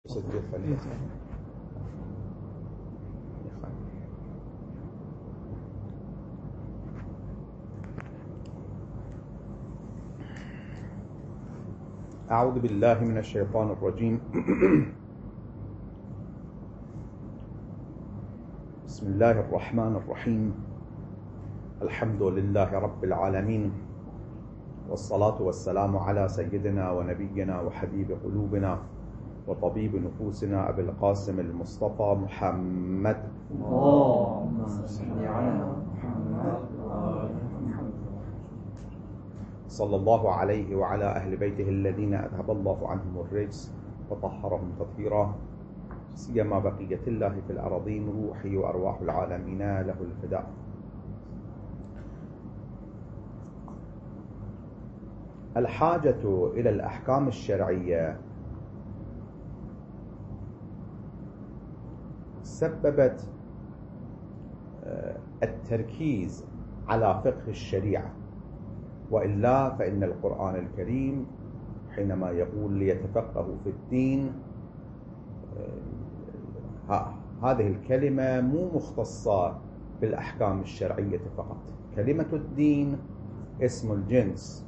صدق فليس. أعوذ بالله من الشيطان الرجيم. بسم الله الرحمن الرحيم. الحمد لله رب العالمين، والصلاة والسلام على سيدنا ونبينا وحبيب قلوبنا وطبيب نفوسنا أبي القاسم المصطفى محمد. اللهم صل على محمد صلى الله عليه وعلى أهل بيته الذين أذهب الله عنهم الرجس وطهرهم تطهيرا، سيما بقية الله في الأراضين، روحي وأرواح العالمين له الفداء. الحاجة إلى الأحكام الشرعية سببت التركيز على فقه الشريعة، وإلا فإن القرآن الكريم حينما يقول ليتفقهوا في الدين، هذه الكلمة مو مختصة بالأحكام الشرعية فقط. كلمة الدين اسم الجنس،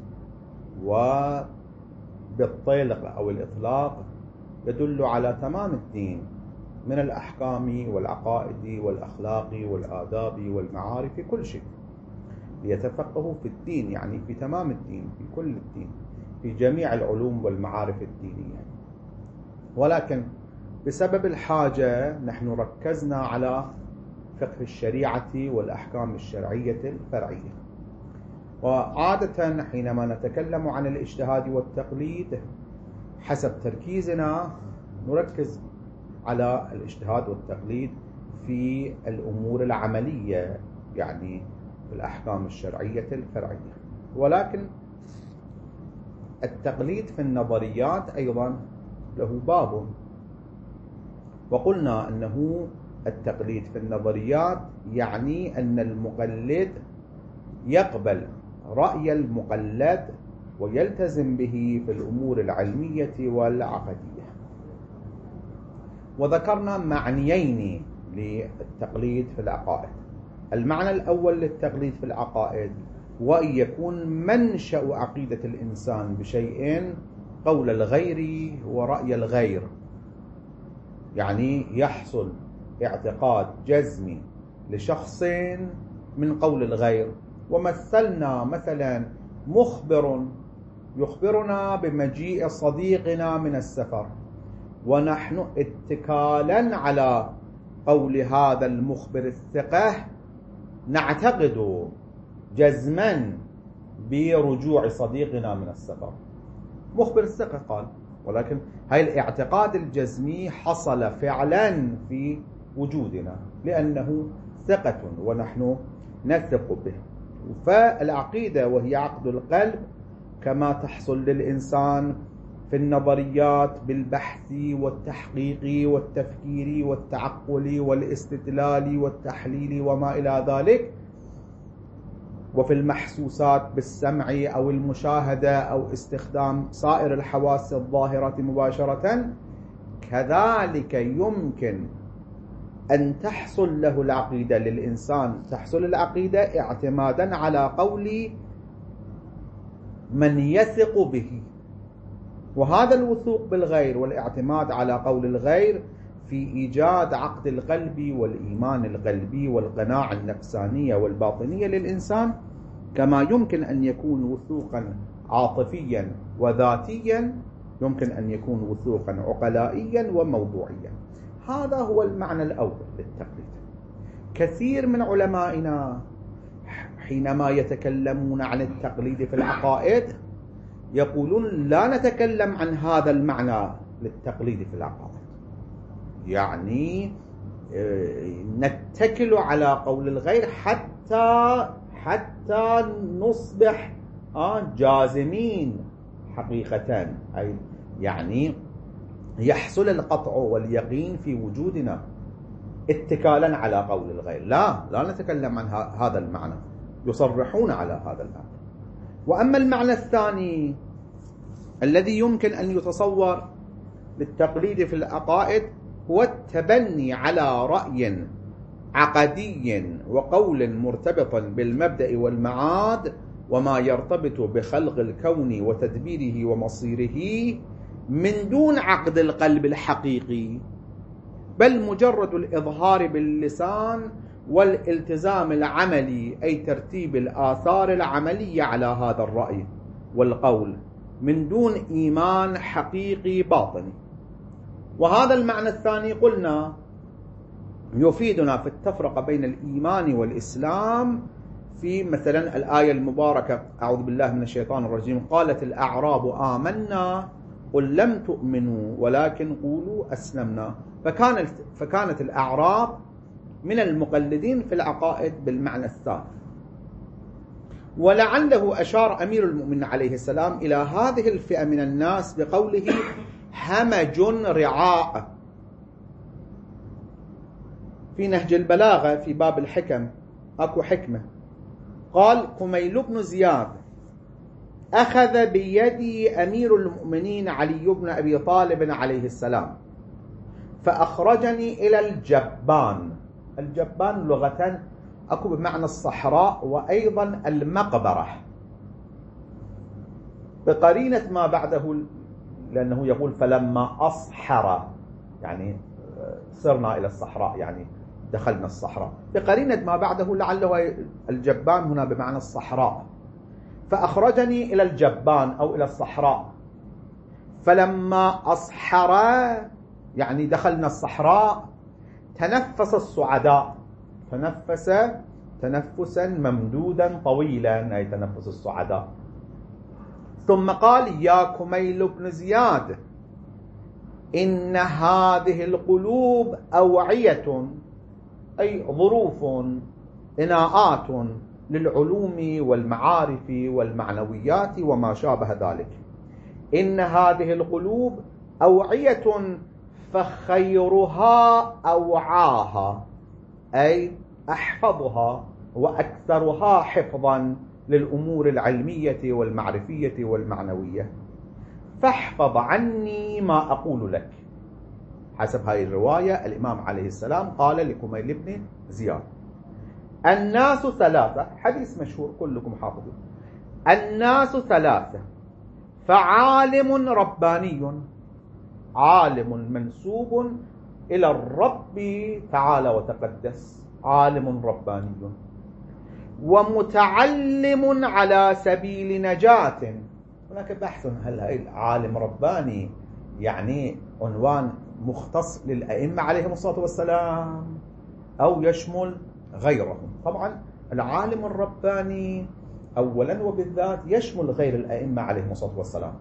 وبالطلق أو الإطلاق يدل على تمام الدين من الأحكام والعقائد والأخلاق والآداب والمعارف، كل شيء. ليتفقهوا في الدين يعني في تمام الدين، في كل الدين، في جميع العلوم والمعارف الدينية. ولكن بسبب الحاجة نحن ركزنا على فقه الشريعة والأحكام الشرعية الفرعية. وعادة حينما نتكلم عن الاجتهاد والتقليد حسب تركيزنا نركز على الاجتهاد والتقليد في الأمور العملية، يعني في الأحكام الشرعية الفرعية. ولكن التقليد في النظريات أيضا له باب، وقلنا أنه التقليد في النظريات يعني أن المقلد يقبل رأي المقلد ويلتزم به في الأمور العلمية والعقدية. وذكرنا معنيين للتقليد في العقائد. المعنى الأول للتقليد في العقائد هو أن يكون منشأ عقيدة الإنسان بشيء قول الغير ورأي الغير، يعني يحصل اعتقاد جزمي لشخص من قول الغير. ومثلنا مثلا مخبر يخبرنا بمجيء صديقنا من السفر، ونحن اتكالا على قول هذا المخبر الثقة نعتقد جزما برجوع صديقنا من السفر. مخبر الثقة قال، ولكن هاي الاعتقاد الجزمي حصل فعلا في وجودنا لأنه ثقة ونحن نثق به. فالعقيدة وهي عقد القلب كما تحصل للإنسان في النظريات بالبحث والتحقيق والتفكير والتعقل والاستدلال والتحليل وما إلى ذلك، وفي المحسوسات بالسمع أو المشاهدة أو استخدام سائر الحواس الظاهرة مباشرة، كذلك يمكن أن تحصل له العقيدة للإنسان. تحصل العقيدة اعتمادا على قول من يثق به، وهذا الوثوق بالغير والاعتماد على قول الغير في إيجاد عقد القلب والإيمان القلبي والقناعة النفسانية والباطنية للإنسان، كما يمكن أن يكون وثوقا عاطفيا وذاتيا، يمكن أن يكون وثوقا عقلائيا وموضوعيا. هذا هو المعنى الأول للتقليد. كثير من علمائنا حينما يتكلمون عن التقليد في العقائد يقولون لا نتكلم عن هذا المعنى للتقليد في العقائد، يعني نتكل على قول الغير حتى نصبح جازمين حقيقة، أي يعني يحصل القطع واليقين في وجودنا اتكالا على قول الغير. لا نتكلم عن هذا المعنى، يصرحون على هذا المعنى. وأما المعنى الثاني الذي يمكن أن يتصور بالتقليد في العقائد هو التبني على رأي عقدي وقول مرتبط بالمبدأ والمعاد وما يرتبط بخلق الكون وتدبيره ومصيره من دون عقد القلب الحقيقي، بل مجرد الإظهار باللسان والالتزام العملي، أي ترتيب الآثار العملية على هذا الرأي والقول من دون إيمان حقيقي باطني. وهذا المعنى الثاني قلنا يفيدنا في التفرقة بين الإيمان والإسلام في مثلا الآية المباركة أعوذ بالله من الشيطان الرجيم قالت الأعراب آمنا قل لم تؤمنوا ولكن قولوا أسلمنا، فكانت الأعراب من المقلدين في العقائد بالمعنى الثاني. ولعله أشار أمير المؤمنين عليه السلام إلى هذه الفئة من الناس بقوله همج رعاء في نهج البلاغة في باب الحكم أكو حكمة، قال كميل بن زياد أخذ بيدي أمير المؤمنين علي بن أبي طالب عليه السلام فأخرجني إلى الجبان. الجبان لغة أكو بمعنى الصحراء وأيضا المقبرة بقرينة ما بعده، لأنه يقول فلما أصحر يعني صرنا إلى الصحراء يعني دخلنا الصحراء، بقرينة ما بعده لعله الجبان هنا بمعنى الصحراء. فأخرجني إلى الجبان أو إلى الصحراء، فلما أصحر يعني دخلنا الصحراء تنفس الصعداء، تنفس تنفسا ممدودا طويلا أي تنفس الصعداء، ثم قال يا كميل بن زياد إن هذه القلوب أوعية أي ظروف إناءات للعلوم والمعارف والمعنويات وما شابه ذلك. إن هذه القلوب أوعية فخيرها أوعاها أي أحفظها وأكثرها حفظا للأمور العلمية والمعرفية والمعنوية، فاحفظ عني ما أقول لك. حسب هذه الرواية الإمام عليه السلام قال لكميل بن زياد الناس ثلاثة، حديث مشهور كلكم حافظون، الناس ثلاثة فعالم رباني عالم منسوب إلى الرب تعالى وتقدس عالم رباني، ومتعلم على سبيل نجاة. هناك بحث هل هذا عالم رباني يعني عنوان مختص للأئمة عليهم الصلاة والسلام أو يشمل غيرهم؟ طبعا العالم الرباني أولا وبالذات يشمل غير الأئمة عليهم الصلاة والسلام،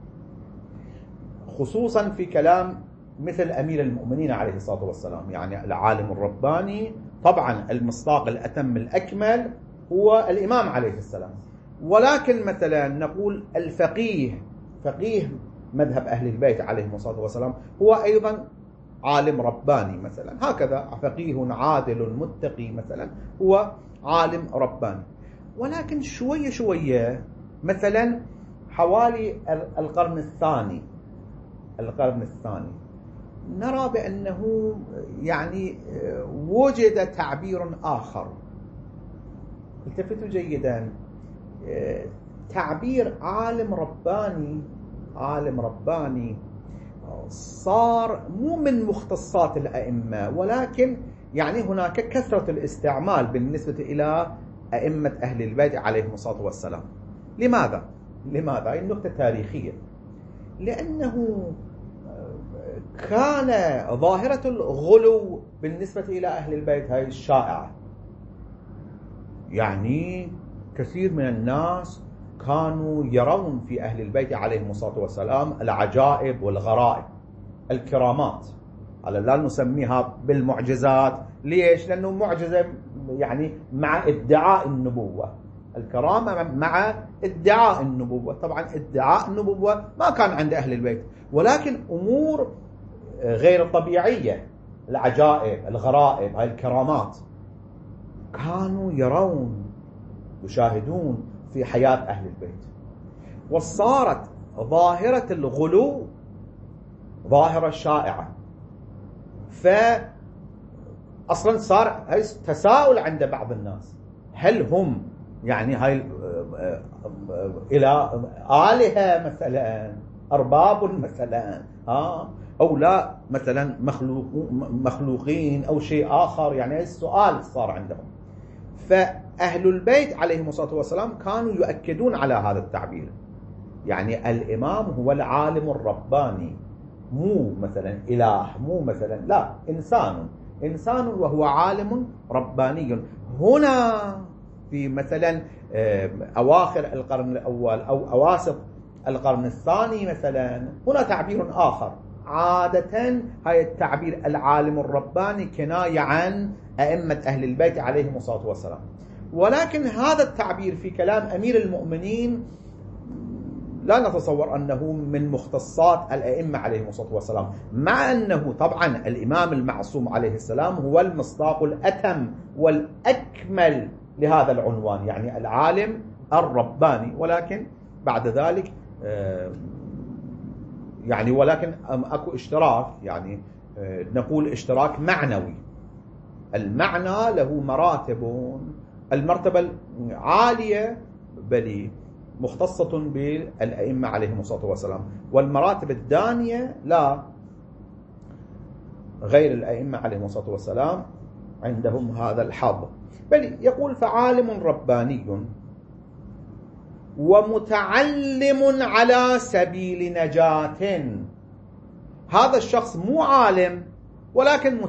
خصوصا في كلام مثل أمير المؤمنين عليه الصلاة والسلام. يعني العالم الرباني طبعا المصداق الأتم الأكمل هو الإمام عليه السلام، ولكن مثلا نقول الفقيه فقيه مذهب أهل البيت عليهم الصلاة والسلام هو أيضا عالم رباني مثلا، هكذا فقيه عادل متقي مثلا هو عالم رباني. ولكن شوية شوية مثلا حوالي القرن الثاني نرى بأنه يعني وجد تعبير آخر، التفتوا جيدا، تعبير عالم رباني صار مو من مختصات الأئمة، ولكن يعني هناك كثرة الاستعمال بالنسبة إلى أئمة أهل البيت عليهم الصلاة والسلام. لماذا؟ هذه النقطة تاريخية، لأنه كان ظاهرة الغلو بالنسبة إلى أهل البيت هاي الشائعة، يعني كثير من الناس كانوا يرون في أهل البيت عليهم الصلاة والسلام العجائب والغرائب الكرامات، على لا نسميها بالمعجزات. ليش؟ لأنه معجزة يعني مع ادعاء النبوة، الكرامة مع ادعاء النبوة. طبعا ادعاء النبوة ما كان عند أهل البيت، ولكن أمور غير طبيعية، العجائب الغرائب هاي الكرامات كانوا يرون يشاهدون في حياة أهل البيت. وصارت ظاهرة الغلو ظاهرة شائعة. فأصلا صار تساؤل عند بعض الناس، هل هم يعني هاي إلى آلهة مثلا، أرباب مثلا، أو لا مثلا مخلوقين أو شيء آخر؟ يعني السؤال صار عندهم. فأهل البيت عليهم الصلاة والسلام كانوا يؤكدون على هذا التعبير، يعني الإمام هو العالم الرباني، مو مثلا إله، مو مثلا، لا، إنسان وهو عالم رباني. هنا في مثلا أواخر القرن الأول أو أواسط القرن الثاني مثلا، هنا تعبير آخر. عادة هاي التعبير العالم الرباني كناية عن أئمة أهل البيت عليهم الصلاة والسلام، ولكن هذا التعبير في كلام أمير المؤمنين لا نتصور أنه من مختصات الأئمة عليهم الصلاة والسلام، مع أنه طبعا الإمام المعصوم عليه السلام هو المصداق الأتم والأكمل لهذا العنوان، يعني العالم الرباني. ولكن بعد ذلك يعني ولكن أكو اشتراك، يعني نقول اشتراك معنوي. المعنى له مراتب، المرتبة العالية بل مختصة بالأئمة عليهم الصلاة والسلام، والمراتب الدانية لا، غير الأئمة عليهم الصلاة والسلام عندهم هذا الحظ. بل يقول فعالم رباني ومتعلم على سبيل نجاة. هذا الشخص مو عالم ولكن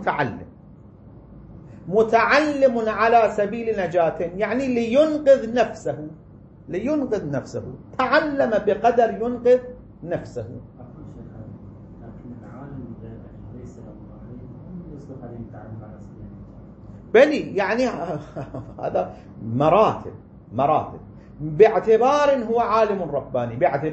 متعلم على سبيل نجاة، يعني لينقذ نفسه، تعلم بقدر ينقذ نفسه. بلي يعني هذا مراتب باعتبار هو عالم رباني،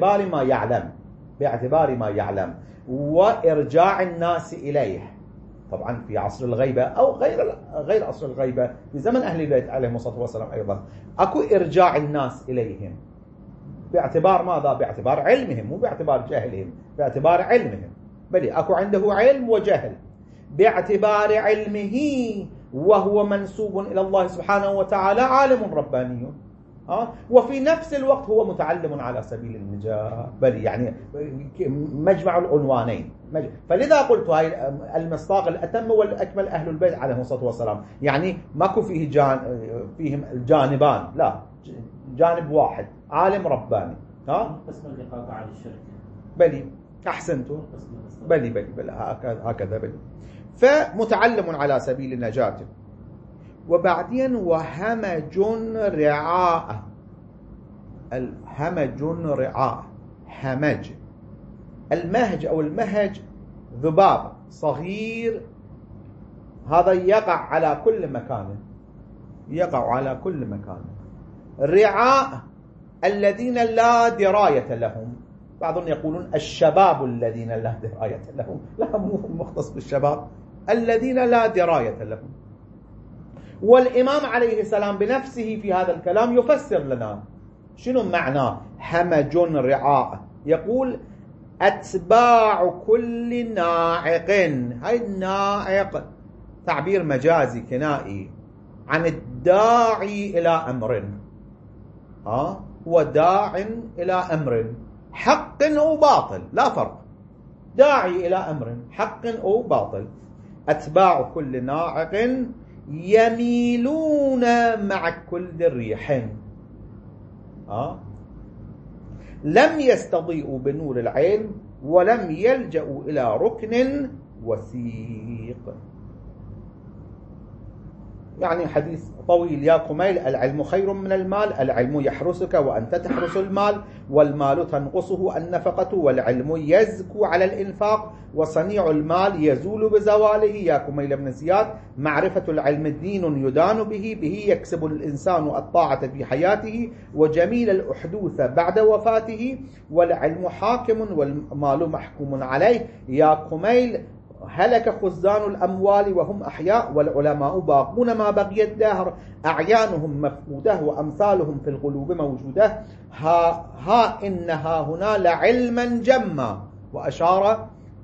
باعتبار ما يعلم وإرجاع الناس إليه. طبعا في عصر الغيبة أو غير عصر الغيبة، في زمن أهل البيت عليهم الصلاة والسلام أيضا أكو إرجاع الناس إليهم باعتبار ماذا؟ باعتبار علمهم، مو باعتبار جهلهم، باعتبار علمهم. بل أكو عنده علم وجهل. باعتبار علمه وهو منسوب إلى الله سبحانه وتعالى عالم رباني، وفي نفس الوقت هو متعلم على سبيل النجاة. بل يعني مجمع العنوانين. فلذا قلت هاي المصداق الأتم والأكمل أهل البيت عليهم الصلاة والسلام، يعني ماكو فيهم الجانبان، لا، جانب واحد، عالم رباني. قسم اللقاء على الشرك. بلي أحسنتم. بلي هكذا بلي. فمتعلم على سبيل النجاة. وبعدين وهمج رعاء. همج، المهج أو المهج ذباب صغير، هذا يقع على كل مكان. رعاء الذين لا دراية لهم، بعضهم يقولون الشباب الذين لا دراية لهم، لا، مو مختص بالشباب، الذين لا دراية لهم. والإمام عليه السلام بنفسه في هذا الكلام يفسر لنا شنو معنى همج رعاء. يقول أتباع كل ناعق. هاي الناعق تعبير مجازي كنائي عن الداعي إلى أمر، هو داع إلى أمر حق أو باطل، لا فرق، داعي إلى أمر حق أو باطل. أتباع كل ناعق يميلون مع كل ريح، لم يستضيئوا بنور العلم ولم يلجأوا إلى ركن وثيق. يعني حديث طويل. يا كميل العلم خير من المال، العلم يحرسك وأنت تحرس المال، والمال تنقصه النفقة، والعلم يزكو على الإنفاق، وصنيع المال يزول بزواله. يا كميل بن زياد معرفة العلم دين يدان به يكسب الإنسان الطاعة في حياته وجميل الأحدوث بعد وفاته، والعلم حاكم والمال محكوم عليه. يا كميل هلك خزان الأموال وهم أحياء، والعلماء باقون ما بقي الدهر، أعيانهم مفقودة وأمثالهم في القلوب موجودة. ها إنها هنا لعلما جما، وأشار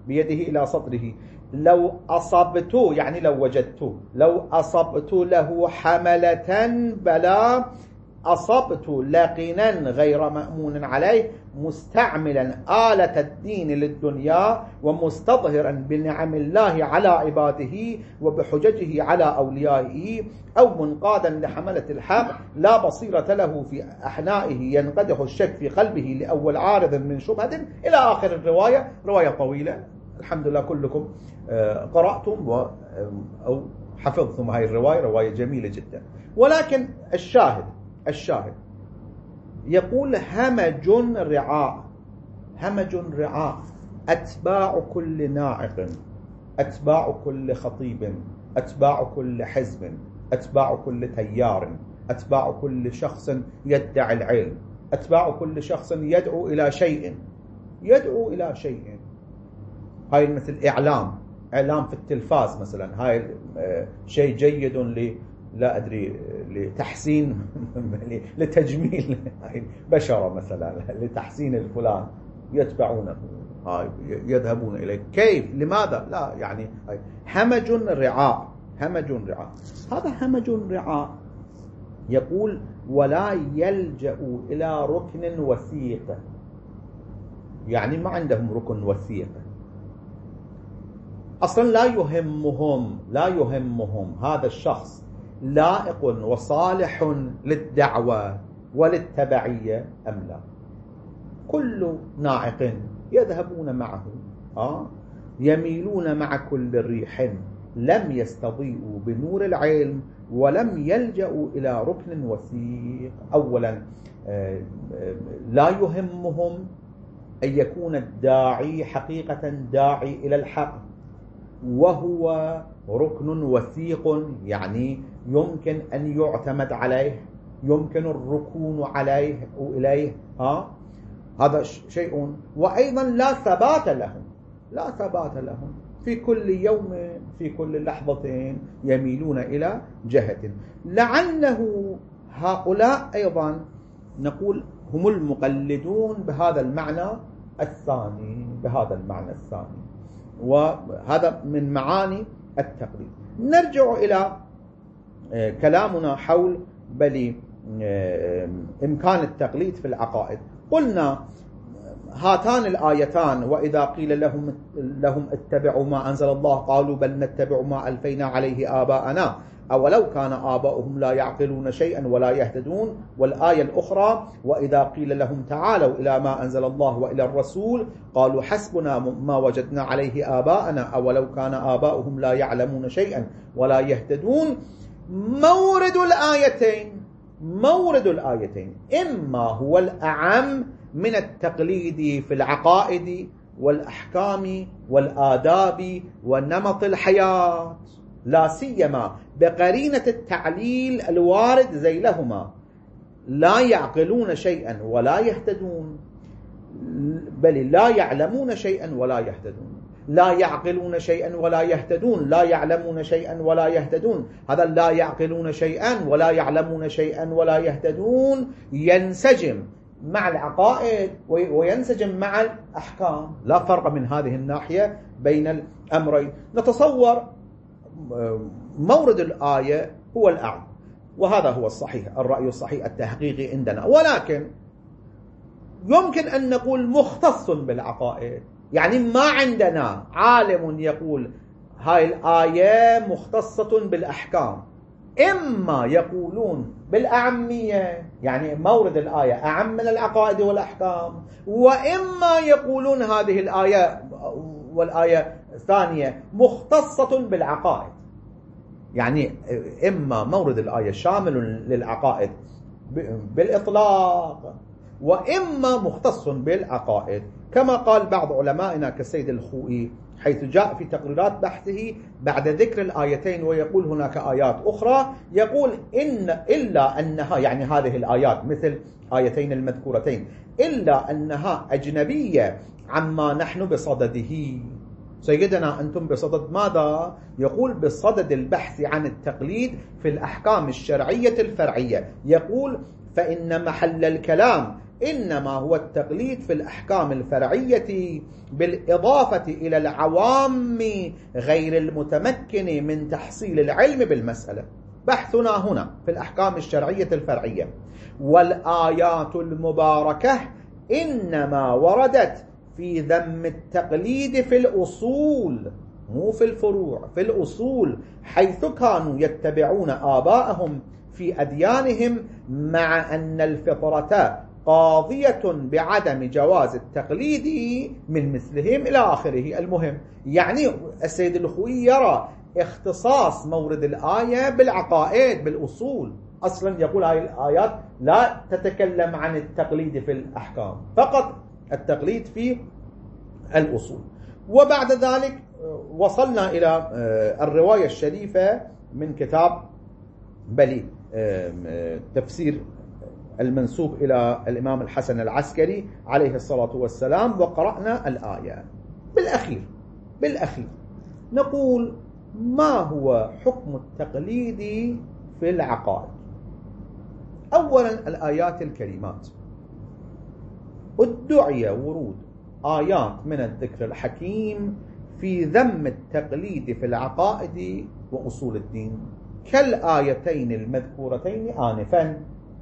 بيده إلى صدره لو أصبت يعني لو وجدت لو أصبت له حملة بلا أصبت لقنا غير مأمون عليه مستعملا آلة الدين للدنيا ومستظهرا بنعم الله على عباده وبحججه على أوليائه أو منقادا لحملة الحق لا بصيرة له في أحنائه ينقدح الشك في قلبه لأول عارض من شبهة إلى آخر الرواية. رواية طويلة الحمد لله كلكم قرأتم أو حفظتم هذه الرواية، رواية جميلة جدا. ولكن الشاهد يقول همج رعاء، همج رعاء أتباع كل ناعق، أتباع كل خطيب، أتباع كل حزب، أتباع كل تيار، أتباع كل شخص يدعي العلم، أتباع كل شخص يدعو إلى شيء، يدعو إلى شيء. هاي مثل إعلام في التلفاز مثلا، هاي شيء جيد لا أدري لتحسين لتجميل بشرة مثلا، لتحسين الفلان، يتبعونه، يذهبون إليه. كيف؟ لماذا؟ لا يعني همج رعاء، همج رعاء. هذا همج رعاء يقول ولا يلجأ إلى ركن وثيق، يعني ما عندهم ركن وثيق أصلا، لا يهمهم هذا الشخص لائق وصالح للدعوة وللتبعية أم لا. كل ناعق يذهبون معه، يميلون مع كل ريح، لم يستضيئوا بنور العلم ولم يلجأوا إلى ركن وثيق. أولا لا يهمهم أن يكون الداعي حقيقة داعي إلى الحق وهو ركن وثيق، يعني يمكن أن يعتمد عليه، يمكن الركون عليه وإليه، هذا شيء. وأيضا لا ثبات لهم في كل يوم، في كل لحظة يميلون إلى جهة. لعله هؤلاء أيضا نقول هم المقلدون بهذا المعنى الثاني، وهذا من معاني التقليد. نرجع إلى كلامنا حول إمكان التقليد في العقائد. قلنا هاتان الآيتان وإذا قيل لهم اتبعوا ما أنزل الله قالوا بل نتبع ما ألفينا عليه آباءنا أولو كان آباؤهم لا يعقلون شيئا ولا يهتدون. والآية الأخرى وإذا قيل لهم تعالوا إلى ما أنزل الله وإلى الرسول قالوا حسبنا ما وجدنا عليه آباءنا أولو كان آباؤهم لا يعلمون شيئا ولا يهتدون. مورد الآيتين إما هو الأعم من التقليد في العقائد والأحكام والآداب ونمط الحياة، لا سيما بقرينة التعليل الوارد ذيلهما، لا يعقلون شيئا ولا يهتدون، بل لا يعلمون شيئا ولا يهتدون. لا يعقلون شيئا ولا يهتدون، لا يعلمون شيئا ولا يهتدون. هذا لا يعقلون شيئا ولا يعلمون شيئا ولا يهتدون ينسجم مع العقائد وينسجم مع الأحكام، لا فرق من هذه الناحية بين الأمرين. نتصور مورد الآية هو الأعم، وهذا هو الصحيح، الرأي الصحيح التحقيقي عندنا. ولكن يمكن أن نقول مختص بالعقائد، يعني ما عندنا عالم يقول هاي الآية مختصة بالأحكام. إما يقولون بالأعمية، يعني مورد الآية أعم من العقائد والأحكام، وإما يقولون هذه الآية والآية الثانية مختصة بالعقائد، يعني إما مورد الآية شامل للعقائد بالإطلاق وإما مختص بالعقائد، كما قال بعض علمائنا كالسيد الخوئي حيث جاء في تقريرات بحثه بعد ذكر الآيتين ويقول هناك آيات أخرى، يقول إلا أنها، يعني هذه الآيات مثل آيتين المذكورتين، إلا أنها أجنبية عما نحن بصدده. سيدنا أنتم بصدد ماذا؟ يقول بصدد البحث عن التقليد في الأحكام الشرعية الفرعية. يقول فإن محل الكلام إنما هو التقليد في الأحكام الفرعية بالإضافة إلى العوام غير المتمكن من تحصيل العلم بالمسألة. بحثنا هنا في الأحكام الشرعية الفرعية. والآيات المباركة إنما وردت في ذم التقليد في الأصول، مو في الفروع، في الأصول، حيث كانوا يتبعون آباءهم في أديانهم، مع أن الفطرة قاضية بعدم جواز التقليد من مثلهم إلى آخره. المهم يعني السيد الخوئي يرى اختصاص مورد الآية بالعقائد بالأصول. أصلا يقول هذه الآيات لا تتكلم عن التقليد في الأحكام، فقط التقليد في الأصول. وبعد ذلك وصلنا إلى الرواية الشريفة من كتاب بلي تفسير المنسوب إلى الإمام الحسن العسكري عليه الصلاة والسلام، وقرأنا الآية. بالأخير نقول ما هو حكم التقليد في العقائد؟ أولا الآيات الكريمات ادعي ورود آيات من الذكر الحكيم في ذم التقليد في العقائد وأصول الدين، كالآيتين المذكورتين آنفا.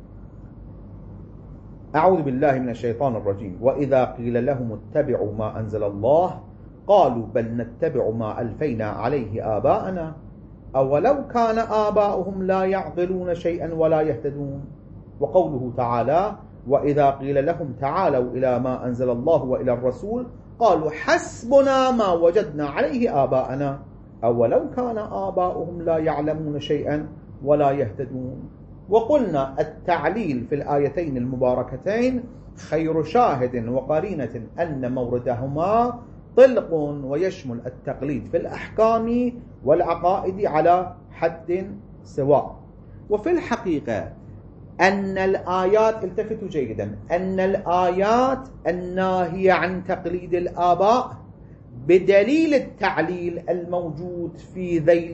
أعوذ بالله من الشيطان الرجيم: وإذا قيل لهم اتبعوا ما أنزل الله قالوا بل نتبع ما ألفينا عليه آباءنا أولو كان آباؤهم لا يعقلون شيئا ولا يهتدون. وقوله تعالى: وإذا قيل لهم تعالوا إلى ما أنزل الله وإلى الرسول قالوا حسبنا ما وجدنا عليه آباءنا أولو كان آباؤهم لا يعلمون شيئا ولا يهتدون. وقلنا التعليل في الآيتين المباركتين خير شاهد وقرينة أن موردهما طلق ويشمل التقليد في الأحكام والعقائد على حد سواء. وفي الحقيقة أن الآيات، التفتوا جيدا، أن الآيات الناهية عن تقليد الآباء بدليل التعليل الموجود في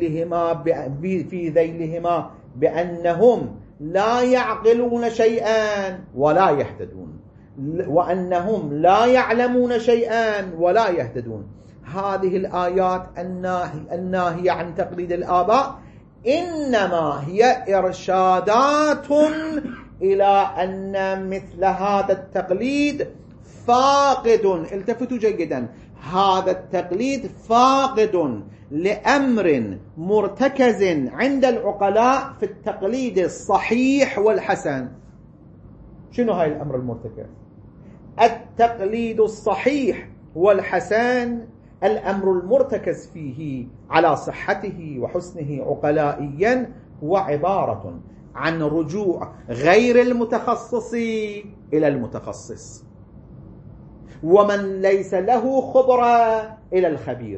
ذيلهما بأنهم لا يعقلون شيئا ولا يهتدون، وأنهم لا يعلمون شيئا ولا يهتدون. هذه الآيات الناهية عن تقليد الآباء إنما هي إرشادات إلى أن مثل هذا التقليد فاقد، التفتوا جيدا، هذا التقليد فاقد لأمر مرتكز عند العقلاء في التقليد الصحيح والحسن. شنو هاي الأمر المرتكز؟ التقليد الصحيح والحسن الأمر المرتكز فيه على صحته وحسنه عقلائيا هو عبارة عن رجوع غير المتخصص إلى المتخصص، ومن ليس له خبرة إلى الخبير،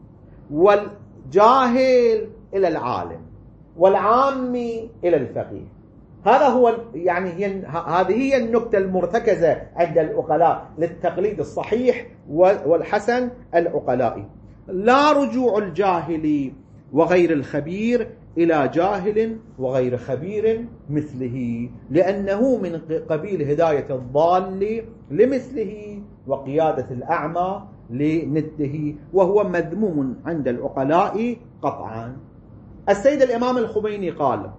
والجاهل إلى العالم، والعامي إلى الفقيه. هذا هو يعني هذه هي النكتة المرتكزة عند العقلاء للتقليد الصحيح والحسن العقلائي. لا رجوع الجاهل وغير الخبير إلى جاهل وغير خبير مثله، لأنه من قبيل هداية الضال لمثله وقيادة الأعمى لنده، وهو مذموم عند العقلاء قطعا. السيد الإمام الخميني قال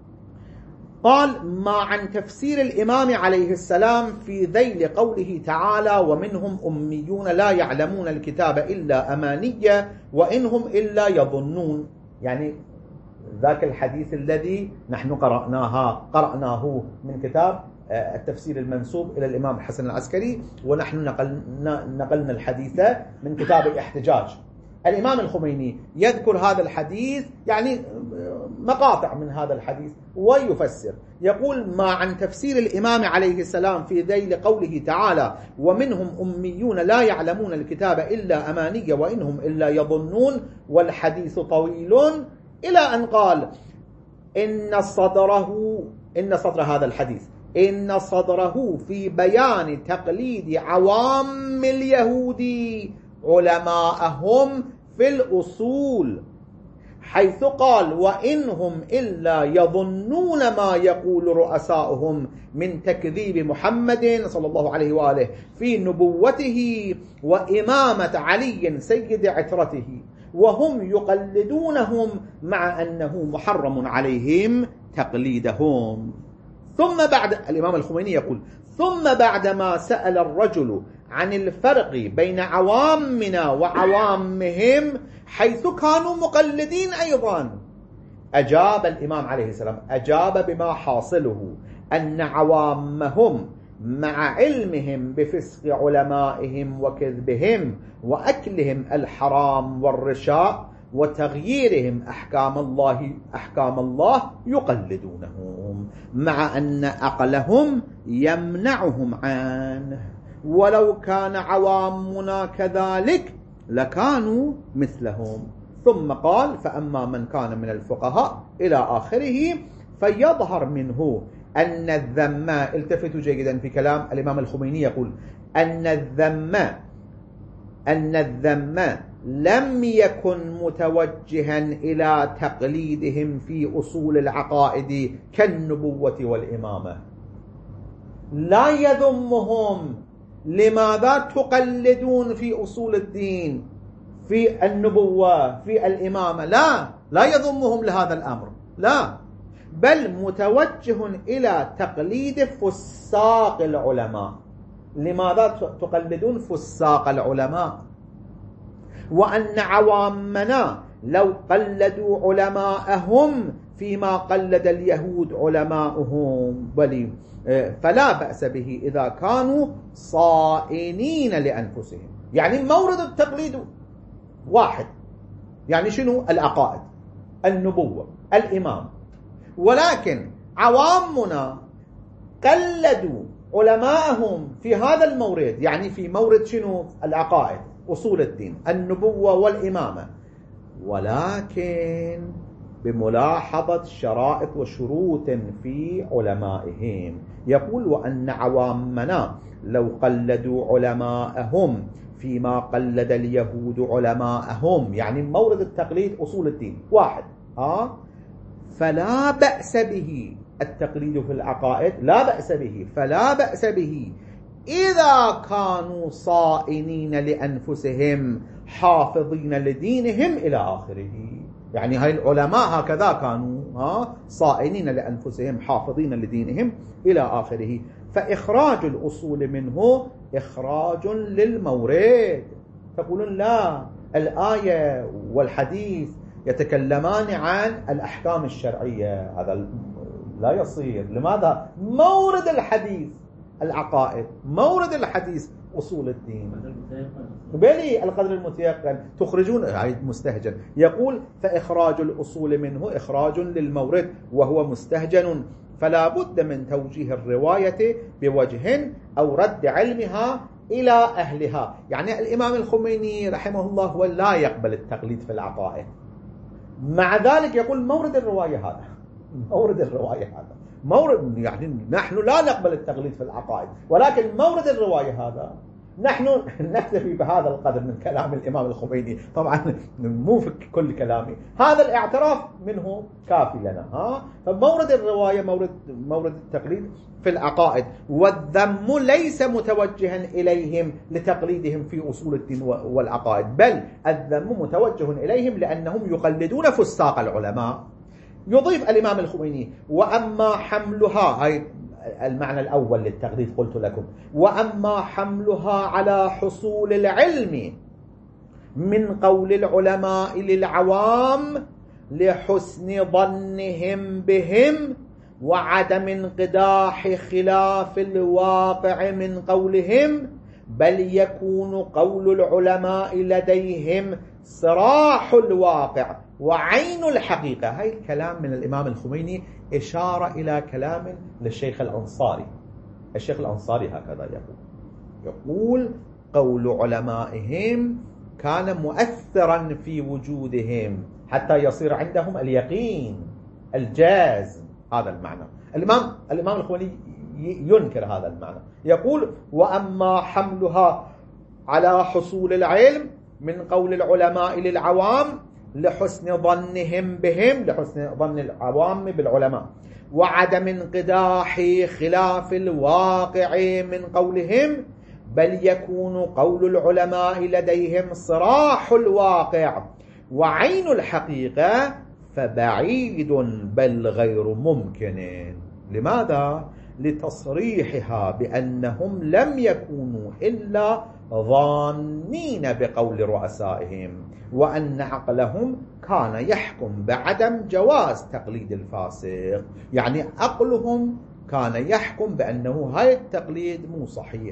ما عن تفسير الإمام عليه السلام في ذيل قوله تعالى: ومنهم أميون لا يعلمون الكتاب إلا أمانية وإنهم إلا يظنون، يعني ذاك الحديث الذي نحن قرأناه من كتاب التفسير المنسوب إلى الإمام الحسن العسكري، ونحن نقلنا الحديث من كتاب الاحتجاج. الإمام الخميني يذكر هذا الحديث، يعني مقاطع من هذا الحديث، ويفسر يقول: ما عن تفسير الإمام عليه السلام في ذيل قوله تعالى: ومنهم أميون لا يعلمون الكتاب إلا أمانية وإنهم إلا يظنون، والحديث طويل، إلى أن قال: إن صدر هذا الحديث إن صدره في بيان تقليد عوام اليهود علماءهم في الأصول، حيث قال وإنهم إلا يظنون ما يقول رؤساؤهم من تكذيب محمد صلى الله عليه وآله في نبوته وإمامة علي سيد عترته وهم يقلدونهم مع أنه محرم عليهم تقليدهم. ثم بعد الإمام الخميني يقول ثم بعدما سأل الرجل عن الفرق بين عوامنا وعوامهم حيث كانوا مقلدين أيضا أجاب الإمام عليه السلام أجاب بما حاصله أن عوامهم مع علمهم بفسق علمائهم وكذبهم وأكلهم الحرام والرشاء وتغييرهم أحكام الله يقلدونهم مع أن عقلهم يمنعهم عنه ولو كان عوامنا كذلك لكانوا مثلهم. ثم قال فأما من كان من الفقهاء إلى آخره فيظهر منه أن الذم التفتوا جيدا في كلام الإمام الخميني يقول أن الذم لم يكن متوجها إلى تقليدهم في أصول العقائد كالنبوة والإمامة. لا يذمهم لماذا تقلدون في أصول الدين في النبوة في الإمامة، لا يذمهم لهذا الأمر، لا، بل متوجه إلى تقليد فساق العلماء. لماذا تقلدون فساق العلماء؟ وأن عوامنا لو قلدوا علماءهم فيما قلد اليهود علماءهم فلا بأس به إذا كانوا صائنين لأنفسهم. يعني مورد التقليد واحد، يعني شنو؟ العقائد، النبوة، الإمام، ولكن عوامنا قلدوا علماءهم في هذا المورد، يعني في مورد شنو؟ العقائد، أصول الدين، النبوة والإمامة، ولكن بملاحظة شرائط وشروط في علمائهم. يقول وأن عوامنا لو قلدوا علماءهم فيما قلد اليهود علماءهم، يعني مورد التقليد أصول الدين واحد، فلا بأس به التقليد في العقائد، لا بأس به، فلا بأس به إذا كانوا صائنين لأنفسهم حافظين لدينهم إلى آخره. يعني هاي العلماء هكذا كانوا صائنين لأنفسهم حافظين لدينهم إلى آخره. فإخراج الأصول منه إخراج للمورد. تقولون لا، الآية والحديث يتكلمان عن الأحكام الشرعية، هذا لا يصير. لماذا؟ مورد الحديث العقائد، مورد الحديث أصول الدين. بلي القدر المتيقن تخرجون هاي مستهجن. يقول فإخراج الأصول منه إخراج للمورد وهو مستهجن، فلا بد من توجيه الرواية بوجه أو رد علمها إلى أهلها. يعني الإمام الخميني رحمه الله هو لا يقبل التقليد في العقائد، مع ذلك يقول مورد الرواية هذا، مورد الرواية هذا مورد، يعني نحن لا نقبل التقليد في العقائد، ولكن مورد الرواية هذا نحن نكتفي بهذا القدر من كلام الإمام الخميني. طبعا مو في كل كلامي، هذا الاعتراف منه كافي لنا. فمورد الرواية مورد التقليد في العقائد، والذم ليس متوجها إليهم لتقليدهم في أصول الدين والعقائد، بل الذم متوجه إليهم لأنهم يقلدون فساق العلماء. يضيف الإمام الخميني وأما حملها، هاي المعنى الأول للتقليد قلت لكم، وأما حملها على حصول العلم من قول العلماء للعوام لحسن ظنهم بهم وعدم انقداح خلاف الواقع من قولهم، بل يكون قول العلماء لديهم صراح الواقع وعين الحقيقة. هاي الكلام من الإمام الخميني إشارة إلى كلام للشيخ الأنصاري. الشيخ الأنصاري هكذا يقول قول علمائهم كان مؤثرا في وجودهم حتى يصير عندهم اليقين الجازم. هذا المعنى. الإمام الخميني ينكر هذا المعنى، يقول وأما حملها على حصول العلم من قول العلماء للعوام لحسن ظنهم بهم، لحسن ظن العوام بالعلماء، وعدم انقداح خلاف الواقع من قولهم، بل يكون قول العلماء لديهم صراح الواقع وعين الحقيقة، فبعيد بل غير ممكن. لماذا؟ لتصريحها بأنهم لم يكونوا إلا ظانين بقول رؤسائهم، وأن عقلهم كان يحكم بعدم جواز تقليد الفاسق. يعني عقلهم كان يحكم بأنه هاي التقليد مو صحيح،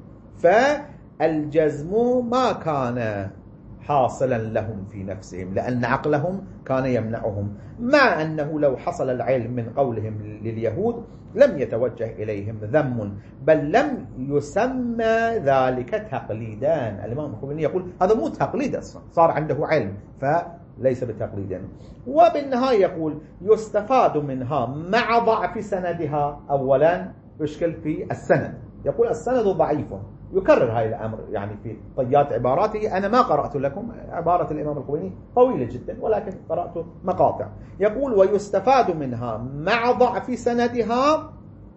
فالجزم ما كان حاصلا لهم في نفسهم، لأن عقلهم كان يمنعهم، مع أنه لو حصل العلم من قولهم لليهود لم يتوجه إليهم ذم، بل لم يسمى ذلك تقليدا. الإمام الخميني يقول هذا مو تقليد أصلا، صار عنده علم فليس بتقليدا. وبالنهاية يقول يستفاد منها مع ضعف سندها. أولا يشكل في السند، يقول السند ضعيف، يكرر هاي الأمر يعني في طيات عباراته. أنا ما قرأت لكم عبارة الإمام الخميني طويلة جدا، ولكن قرأت مقاطع. يقول ويستفاد منها مع ضعف سندها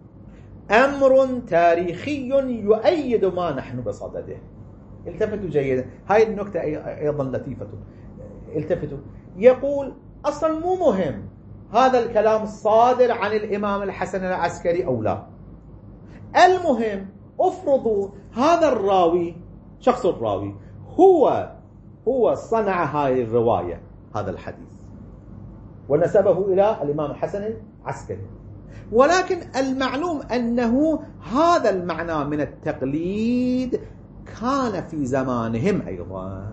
أمر تاريخي يؤيد ما نحن بصدده. التفتوا جيدا، هاي النكتة أيضا لطيفة، التفتوا. يقول أصلا مو مهم هذا الكلام الصادر عن الإمام الحسن العسكري أو لا، المهم افرضوا هذا الراوي، شخص الراوي هو صنع هاي الرواية، هذا الحديث، ونسبه إلى الإمام الحسن العسكري، ولكن المعلوم أنه هذا المعنى من التقليد كان في زمانهم أيضا.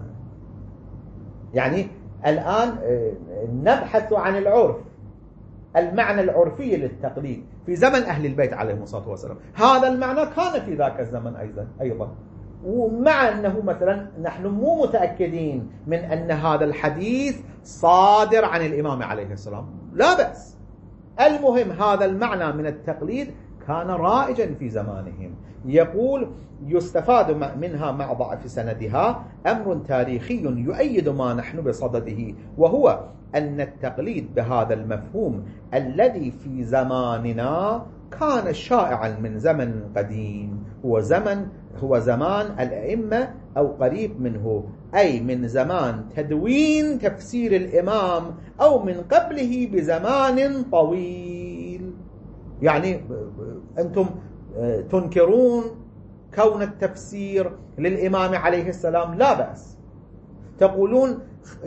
يعني الآن نبحث عن العرف، المعنى العرفي للتقليد في زمن أهل البيت عليهم الصلاة والسلام، هذا المعنى كان في ذاك الزمن أيضا. ومع أنه مثلا نحن مو متأكدين من أن هذا الحديث صادر عن الإمام عليه السلام، لا بأس، المهم هذا المعنى من التقليد كان رائجا في زمانهم. يقول يستفاد منها مع ضعف سندها أمر تاريخي يؤيد ما نحن بصدده، وهو أن التقليد بهذا المفهوم الذي في زماننا كان شائعا من زمن قديم، هو زمان الأئمة أو قريب منه، أي من زمان تدوين تفسير الإمام أو من قبله بزمان طويل. يعني أنتم تنكرون كون التفسير للإمام عليه السلام، لا بأس، تقولون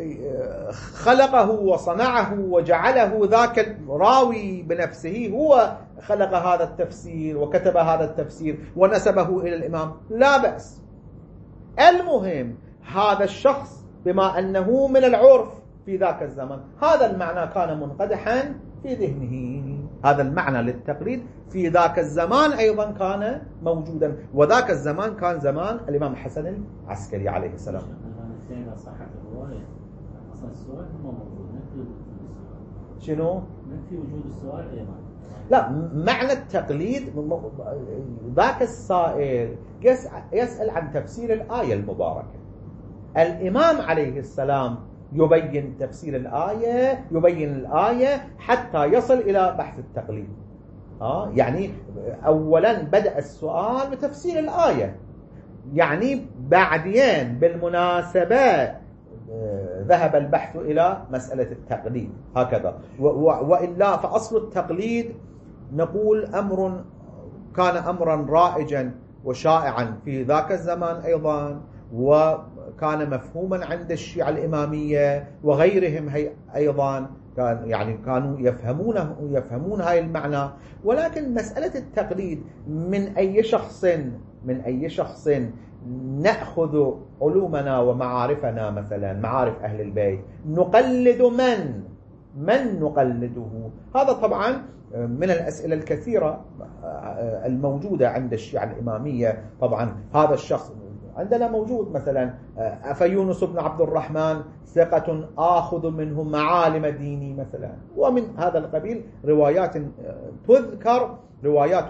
خلقه وصنعه وجعله ذاك الراوي بنفسه، هو خلق هذا التفسير وكتب هذا التفسير ونسبه إلى الإمام، لا بأس، المهم هذا الشخص بما أنه من العرف في ذاك الزمن هذا المعنى كان منقدحا في ذهنه، هذا المعنى للتقليد في ذاك الزمان أيضا كان موجودا، وذاك الزمان كان زمان الإمام الحسن العسكري عليه السلام. السؤال هو موجود، شنو؟ نفي وجود السؤال أيضا. لا، معنى التقليد ذاك السائل يسأل عن تفسير الآية المباركة، الإمام عليه السلام يبين تفسير الآية، يبين الآية حتى يصل إلى بحث التقليد. يعني أولا بدأ السؤال بتفسير الآية، يعني بعدين بالمناسبة ذهب البحث إلى مسألة التقليد هكذا. وإلا فأصل التقليد نقول كان أمرا رائجا وشائعا في ذاك الزمان أيضا، وكان مفهوما عند الشيعة الإمامية وغيرهم أيضا، كانوا يفهمون هاي المعنى. ولكن مسألة التقليد من أي شخص نأخذ علومنا ومعارفنا، مثلا معارف أهل البيت، نقلد من نقلده؟ هذا طبعا من الأسئلة الكثيرة الموجودة عند الشيعة الإمامية. طبعا هذا الشخص عندنا موجود مثلا فيونس بن عبد الرحمن ثقة آخذ منه معالم ديني مثلا، ومن هذا القبيل روايات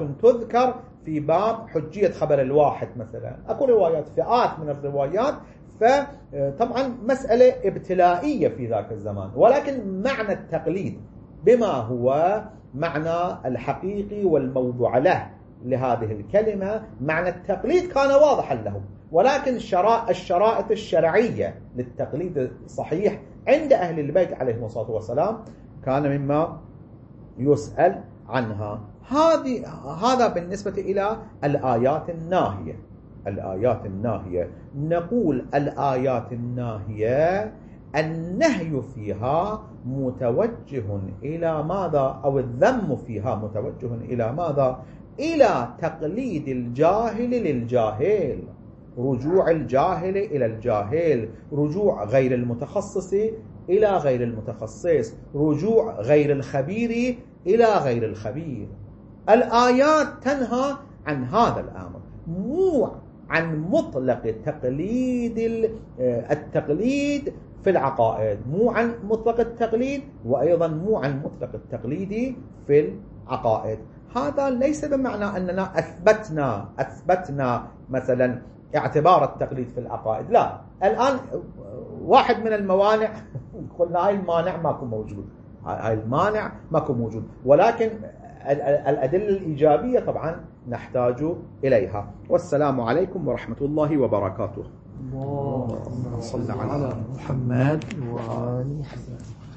تذكر في باب حجية خبر الواحد مثلا، أكو روايات، فئات من الروايات فطبعا مسألة ابتلائية في ذاك الزمان، ولكن معنى التقليد بما هو معنى الحقيقي والموضوع له لهذه الكلمة، معنى التقليد كان واضحا لهم، ولكن الشرائط الشرعية للتقليد الصحيح عند أهل البيت عليهم الصلاة والسلام كان مما يسأل عنها. هذا بالنسبة إلى الآيات الناهية. الآيات الناهية نقول الآيات الناهية النهي فيها متوجه إلى ماذا؟ أو الذم فيها متوجه إلى ماذا؟ إلى تقليد الجاهل للجاهل، رجوع الجاهل إلى الجاهل، رجوع غير المتخصص إلى غير المتخصص، رجوع غير الخبير إلى غير الخبير. الآيات تنهى عن هذا الأمر، مو عن مطلق التقليد في العقائد، مو عن مطلق التقليد، وأيضا مو عن مطلق التقليد في العقائد. هذا ليس بمعنى أننا أثبتنا مثلا اعتبار التقليد في العقائد، لا. الآن واحد من الموانع قلنا هاي المانع ماكو موجود، هاي المانع ماكو موجود، ولكن الأدلة الإيجابية طبعا نحتاج إليها. والسلام عليكم ورحمة الله وبركاته. اللهم صل على محمد وآل محمد.